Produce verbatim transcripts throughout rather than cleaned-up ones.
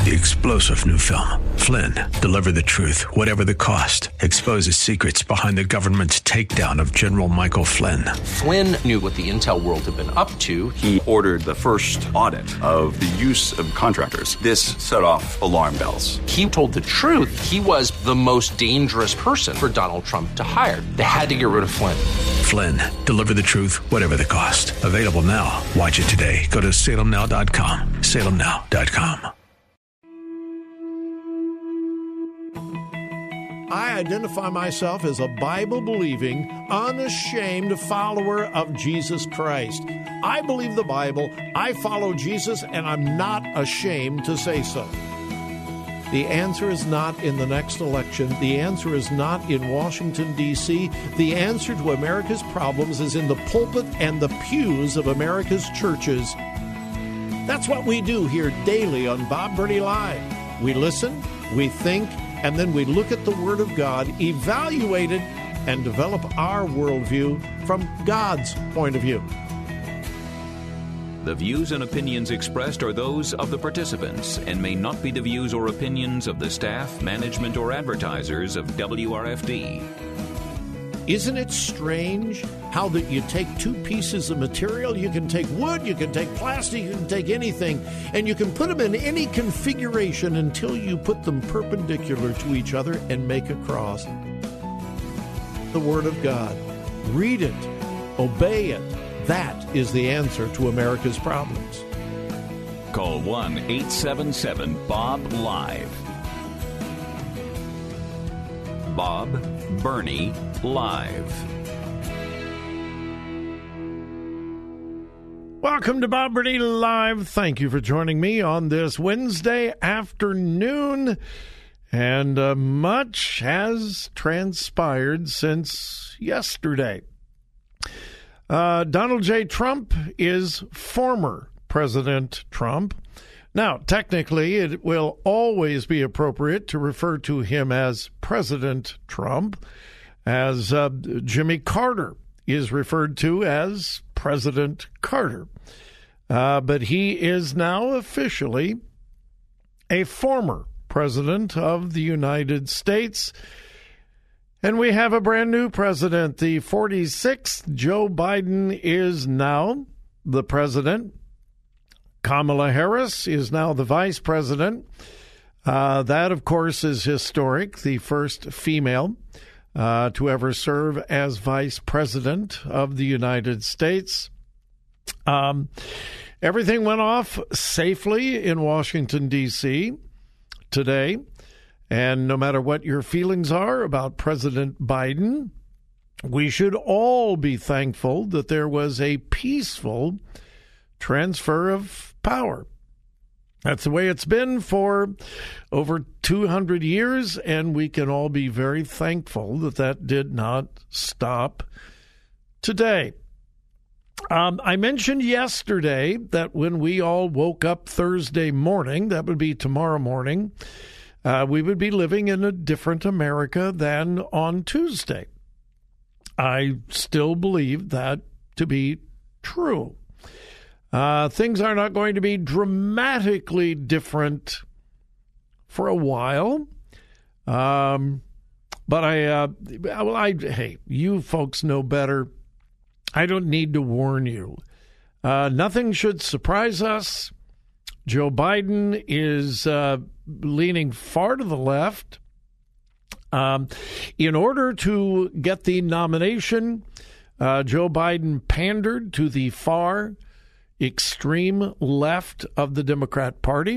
The explosive new film, Flynn, deliver the truth, whatever the cost, exposes secrets behind the government's takedown of General Michael Flynn. Flynn knew what the intel world had been up to. He ordered the first audit of the use of contractors. This set off alarm bells. He told the truth. He was the most dangerous person for Donald Trump to hire. They had to get rid of Flynn. Flynn, deliver the truth, whatever the cost. Available now. Watch it today. Go to salem now dot com. salem now dot com. I identify myself as a Bible-believing, unashamed follower of Jesus Christ. I believe the Bible, I follow Jesus, and I'm not ashamed to say so. The answer is not in the next election. The answer is not in Washington, D C The answer to America's problems is in the pulpit and the pews of America's churches. That's what we do here daily on Bob Burney Live. We listen, we think, and then we look at the Word of God, evaluate it, and develop our worldview from God's point of view. The views and opinions expressed are those of the participants and may not be the views or opinions of the staff, management, or advertisers of W R F D. Isn't it strange how that you take two pieces of material, you can take wood, you can take plastic, you can take anything, and you can put them in any configuration until you put them perpendicular to each other and make a cross. The Word of God. Read it. Obey it. That is the answer to America's problems. Call one eight seven seven Bob Live. Bob Burney Live. Welcome to Bob Burney Live. Thank you for joining me on this Wednesday afternoon. And uh, much has transpired since yesterday. Uh, Donald J. Trump is former President Trump. Now, technically, it will always be appropriate to refer to him as President Trump, as uh, Jimmy Carter is referred to as President Carter. Uh, but he is now officially a former President of the United States. And we have a brand new president. The forty-sixth Joe Biden is now the president. Kamala Harris is now the vice president. Uh, that, of course, is historic. The first female uh, to ever serve as vice president of the United States. Um, everything went off safely in Washington, D C today. And no matter what your feelings are about President Biden, we should all be thankful that there was a peaceful transfer of power. That's the way it's been for over two hundred years, and we can all be very thankful that that did not stop today. Um, I mentioned yesterday that when we all woke up Thursday morning, that would be tomorrow morning, uh, we would be living in a different America than on Tuesday. I still believe that to be true. Uh, things are not going to be dramatically different for a while. Um, but I, uh, well, I, hey, you folks know better. I don't need to warn you. Uh, nothing should surprise us. Joe Biden is uh, leaning far to the left. Um, in order to get the nomination, uh, Joe Biden pandered to the far extreme left of the Democrat Party.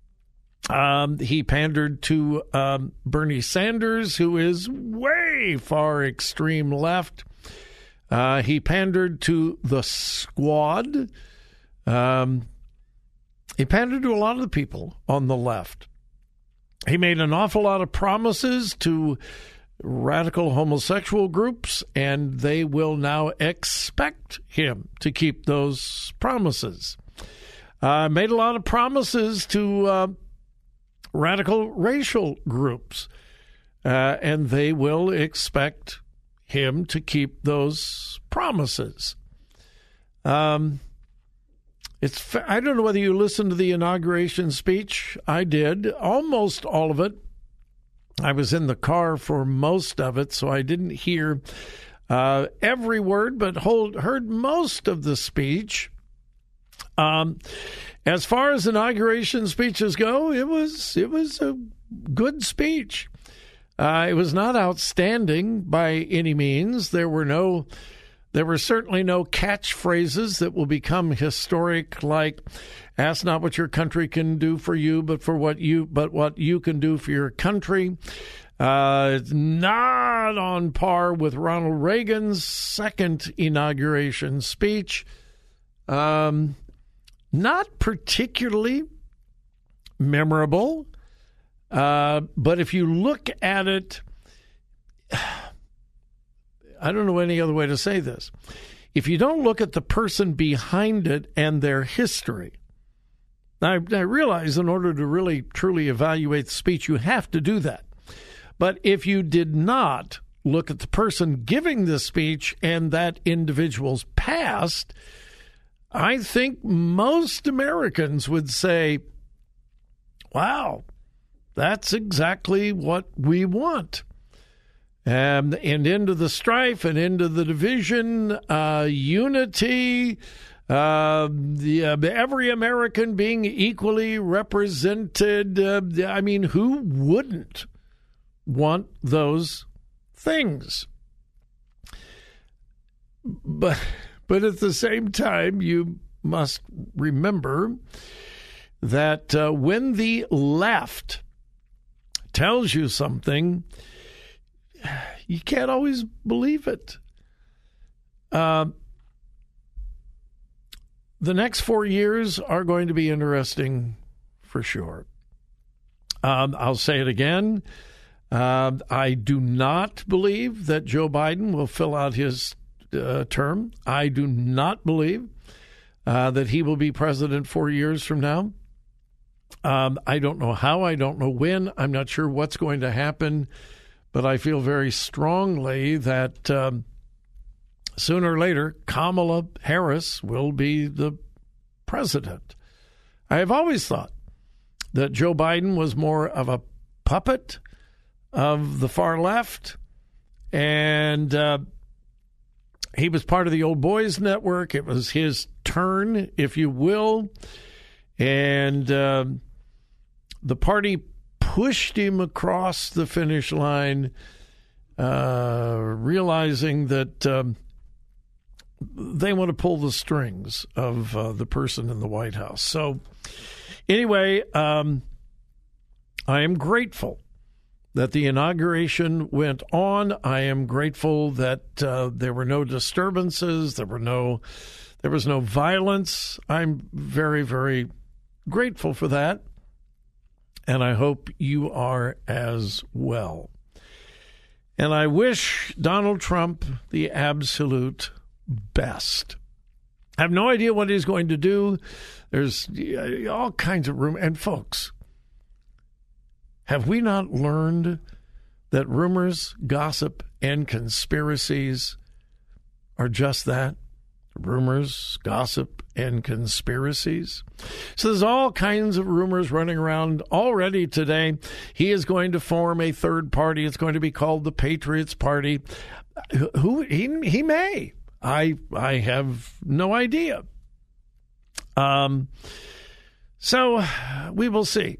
Um, he pandered to um, Bernie Sanders, who is way far extreme left. Uh, he pandered to the squad. Um, he pandered to a lot of the people on the left. He made an awful lot of promises to radical homosexual groups, and they will now expect him to keep those promises. Uh, made a lot of promises to uh, radical racial groups, uh, and they will expect him to keep those promises. Um, It's I don't know whether you listened to the inauguration speech. I did, almost all of it. I was in the car for most of it, so I didn't hear uh, every word, but hold, heard most of the speech. Um, as far as inauguration speeches go, it was it was a good speech. Uh, it was not outstanding by any means. There were no, there were certainly no catchphrases that will become historic, like "Ask not what your country can do for you, but for what you, but what you can do for your country." Uh, it's not on par with Ronald Reagan's second inauguration speech. Um, not particularly memorable. Uh, but if you look at it, I don't know any other way to say this. If you don't look at the person behind it and their history, I, I realize in order to really truly evaluate the speech, you have to do that. But if you did not look at the person giving the speech and that individual's past, I think most Americans would say, wow, that's exactly what we want. Um, and into the strife and into the division, uh, unity, uh, the, uh, every American being equally represented. Uh, I mean, who wouldn't want those things? But, but at the same time, you must remember that uh, when the left tells you something, you can't always believe it. Uh, the next four years are going to be interesting for sure. Um, I'll say it again. Uh, I do not believe that Joe Biden will fill out his uh, term. I do not believe uh, that he will be president four years from now. Um, I don't know how. I don't know when. I'm not sure what's going to happen. But I feel very strongly that um, sooner or later, Kamala Harris will be the president. I have always thought that Joe Biden was more of a puppet of the far left, and uh, he was part of the Old Boys Network. It was his turn, if you will, and uh, the party pushed him across the finish line, uh, realizing that um, they want to pull the strings of uh, the person in the White House. So anyway, um, I am grateful that the inauguration went on. I am grateful that uh, there were no disturbances. There were no, there was no violence. I'm very, very grateful for that. And I hope you are as well. And I wish Donald Trump the absolute best. I have no idea what he's going to do. There's all kinds of rumors. And folks, have we not learned that rumors, gossip, and conspiracies are just that? Rumors, gossip, and conspiracies. So there's all kinds of rumors running around already today. He is going to form a third party. It's going to be called the Patriots Party. Who he he may. I I have no idea. Um. So we will see.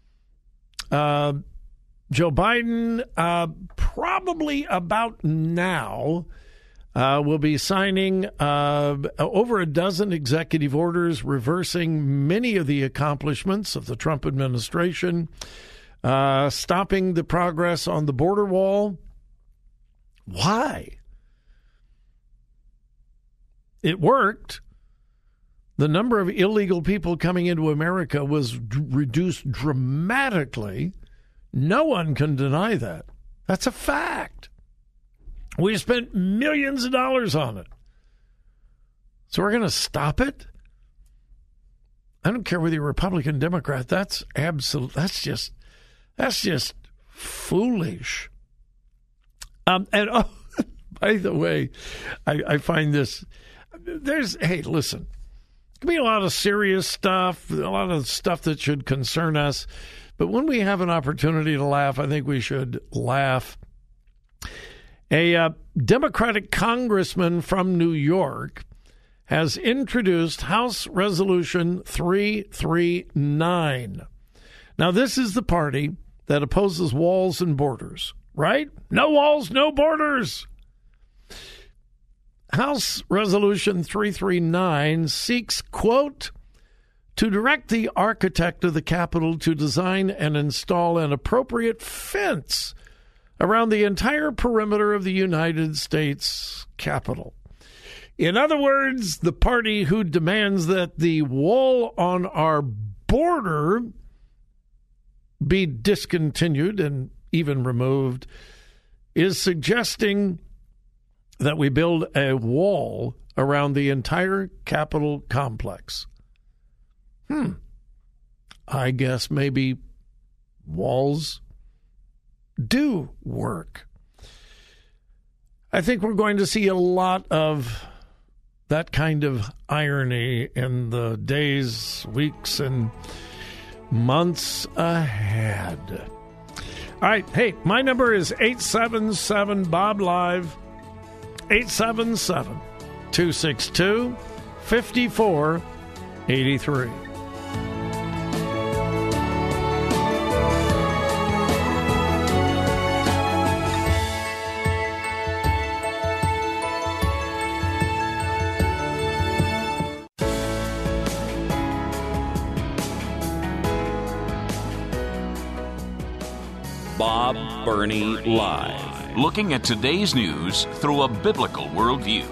Uh, Joe Biden uh, probably about now. Uh, will be signing uh, over a dozen executive orders reversing many of the accomplishments of the Trump administration, uh, stopping the progress on the border wall. Why? It worked. The number of illegal people coming into America was d- reduced dramatically. No one can deny that. That's a fact. We spent millions of dollars on it. So we're going to stop it? I don't care whether you're Republican, Democrat. That's absolute. That's just, that's just foolish. Um, and oh, by the way, I, I find this, there's, hey, listen, could be a lot of serious stuff, a lot of stuff that should concern us. But when we have an opportunity to laugh, I think we should laugh. A uh, Democratic congressman from New York has introduced House Resolution three thirty-nine. Now, this is the party that opposes walls and borders, right? No walls, no borders. House Resolution three thirty-nine seeks, quote, to direct the architect of the Capitol to design and install an appropriate fence around the entire perimeter of the United States Capitol. In other words, the party who demands that the wall on our border be discontinued and even removed is suggesting that we build a wall around the entire Capitol complex. Hmm. I guess maybe walls do work. I think we're going to see a lot of that kind of irony in the days, weeks, and months ahead. All right. Hey, my number is eight seven seven Bob Live, eight seven seven, two six two, five four eight three. Bob Burney Live. Looking at today's news through a biblical worldview.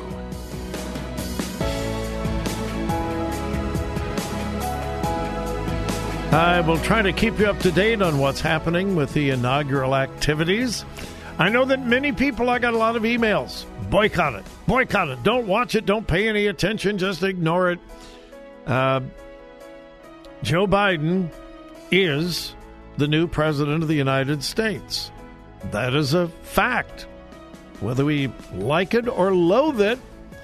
I will try to keep you up to date on what's happening with the inaugural activities. I know that many people, I got a lot of emails. Boycott it. Boycott it. Don't watch it. Don't pay any attention. Just ignore it. Uh, Joe Biden is the new president of the United States. That is a fact. Whether we like it or loathe it,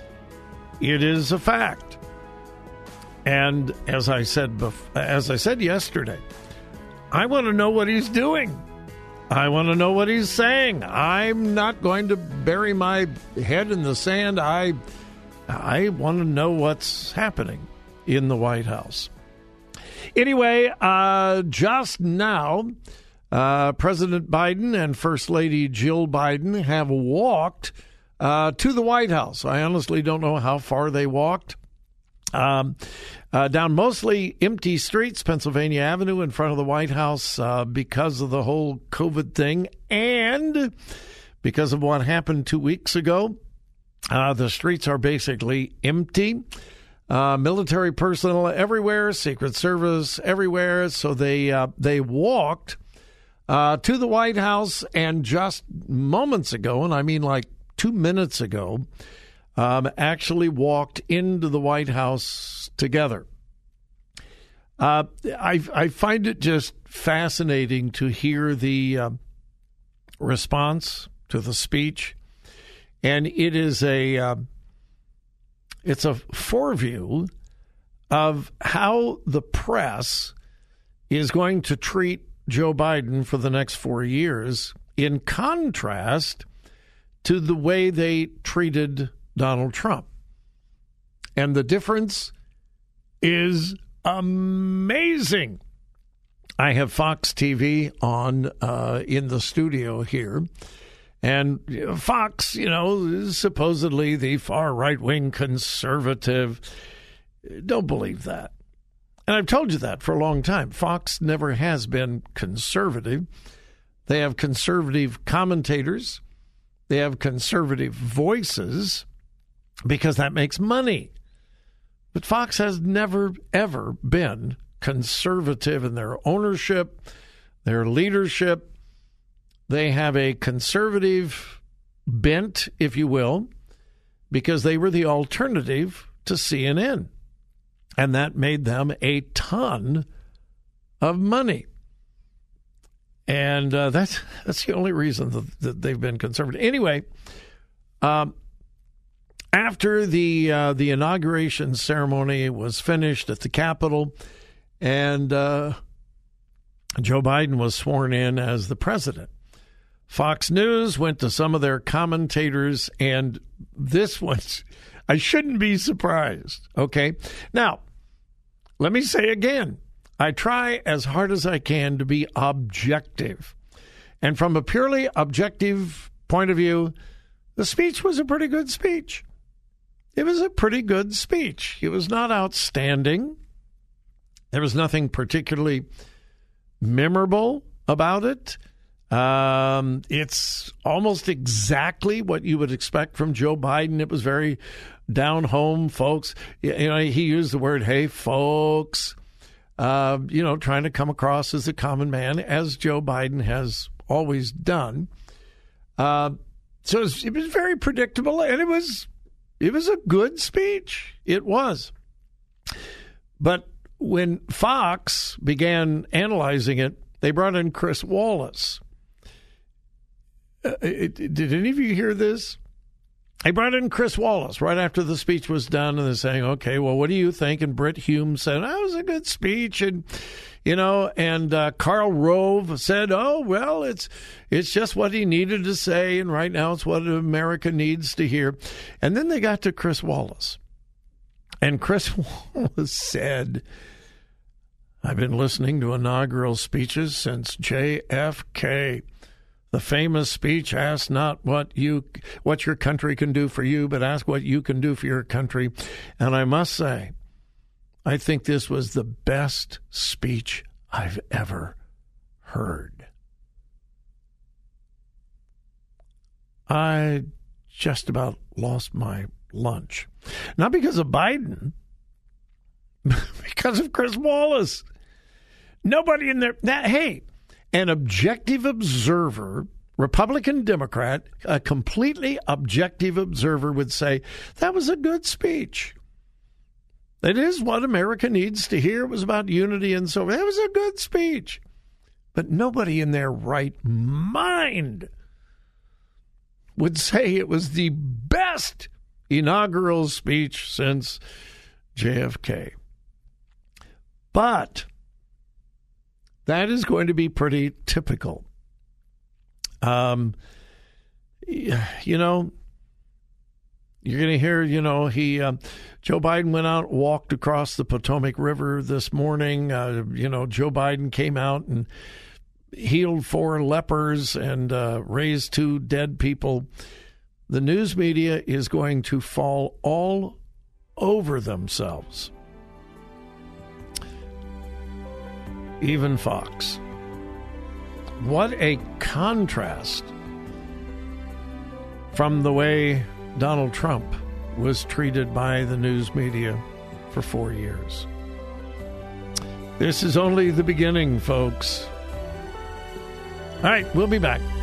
it is a fact. And as I said bef- as I said yesterday, I want to know what he's doing. I want to know what he's saying. I'm not going to bury my head in the sand. I I want to know what's happening in the White House. Anyway, uh, just now, uh, President Biden and First Lady Jill Biden have walked uh, to the White House. I honestly don't know how far they walked. Um, uh, down mostly empty streets, Pennsylvania Avenue in front of the White House uh, because of the whole COVID thing and because of what happened two weeks ago. Uh, the streets are basically empty. Uh, military personnel everywhere, Secret Service everywhere. So they uh, they walked uh, to the White House, and just moments ago, and I mean like two minutes ago, um, actually walked into the White House together. Uh, I I find it just fascinating to hear the uh, response to the speech, and it is a. Uh, It's a foreview of how the press is going to treat Joe Biden for the next four years, in contrast to the way they treated Donald Trump. And the difference is amazing. I have Fox T V on uh, in the studio here. And Fox, you know, is supposedly the far right-wing conservative. Don't believe that. And I've told you that for a long time. Fox never has been conservative. They have conservative commentators. They have conservative voices because that makes money. But Fox has never, ever been conservative in their ownership, their leadership. They have a conservative bent, if you will, because they were the alternative to C N N. And that made them a ton of money. And uh, that's, that's the only reason that, that they've been conservative. Anyway, um, after the uh, the inauguration ceremony was finished at the Capitol, and uh, Joe Biden was sworn in as the president, Fox News went to some of their commentators, and this was, I shouldn't be surprised, okay? Now, let me say again, I try as hard as I can to be objective. And from a purely objective point of view, the speech was a pretty good speech. It was a pretty good speech. It was not outstanding. There was nothing particularly memorable about it. Um, it's almost exactly what you would expect from Joe Biden. It was very down home, folks. You know, he used the word, hey, folks, uh, you know, trying to come across as a common man, as Joe Biden has always done. Uh, so it was, it was very predictable, and it was it was a good speech. It was. But when Fox began analyzing it, they brought in Chris Wallace. Uh, it, did any of you hear this? They brought in Chris Wallace right after the speech was done, and they're saying, okay, well, what do you think? And Britt Hume said, that was a good speech. And, you know, and uh, Karl Rove said, oh, well, it's it's just what he needed to say, and right now it's what America needs to hear. And then they got to Chris Wallace. And Chris Wallace said, I've been listening to inaugural speeches since J F K. The famous speech, ask not what you, what your country can do for you, but ask what you can do for your country. And I must say, I think this was the best speech I've ever heard. I just about lost my lunch. Not because of Biden, because of Chris Wallace. Nobody in there. That, hey, an objective observer, Republican, Democrat, a completely objective observer would say, that was a good speech. It is what America needs to hear. It was about unity and so on. That was a good speech. But nobody in their right mind would say it was the best inaugural speech since J F K. But that is going to be pretty typical. Um, you know, you're going to hear, you know, he, uh, Joe Biden went out, walked across the Potomac River this morning. Uh, you know, Joe Biden came out and healed four lepers and uh, raised two dead people. The news media is going to fall all over themselves. Even Fox. What a contrast from the way Donald Trump was treated by the news media for four years. This is only the beginning, folks. All right, we'll be back.